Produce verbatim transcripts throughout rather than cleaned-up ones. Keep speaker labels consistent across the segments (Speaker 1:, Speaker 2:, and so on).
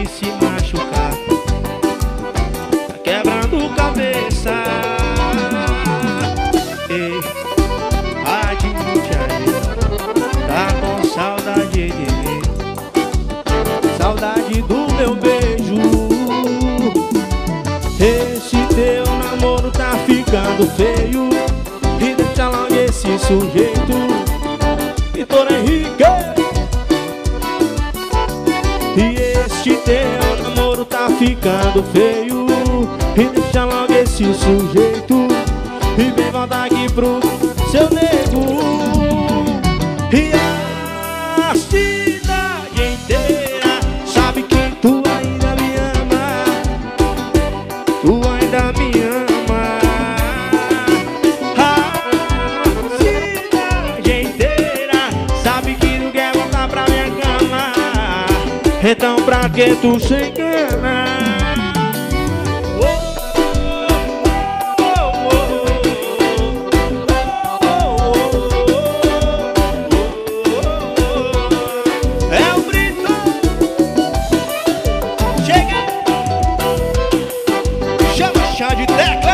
Speaker 1: e se machucar. Tá quebrando cabeça. Ei, admite aí, tá com saudade de mim, saudade do meu beijo. Esse teu namoro tá ficando feio, e deixa logo esse sujeito, Vitor Henrique. E este teu namoro tá ficando feio, e deixa logo esse sujeito, e vem voltar aqui pro seu nego. E a cidade inteira sabe que tu ainda me ama, tu ainda me ama. A cidade inteira sabe que tu quer voltar pra minha cama. Então pra que tu se engana? De tecla.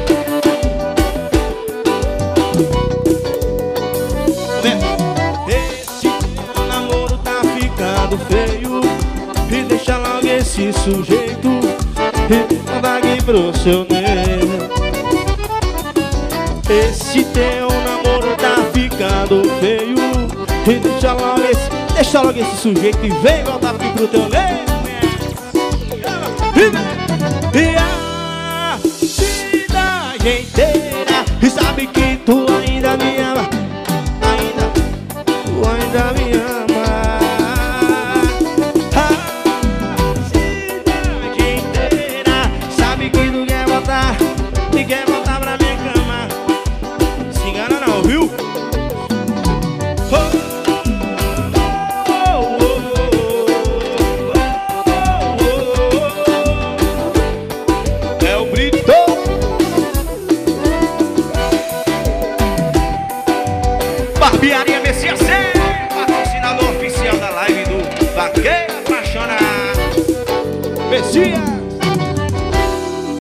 Speaker 1: Esse namoro tá ficando feio, e deixa logo esse sujeito, e manda aqui pro seu nego. Esse teu namoro tá ficando feio, e deixa logo esse, deixa logo esse sujeito, e vem voltar aqui pro teu nego. E a cidade inteira e sabe que tu ainda me ama, ainda, tu ainda me ama. A cidade inteira sabe que tu quer voltar, e quer voltar pra minha cama. Se engana não, viu? Oh. Barbearia B C A C, patrocinador oficial da live do Vaqueiro Apaixonado. Messias.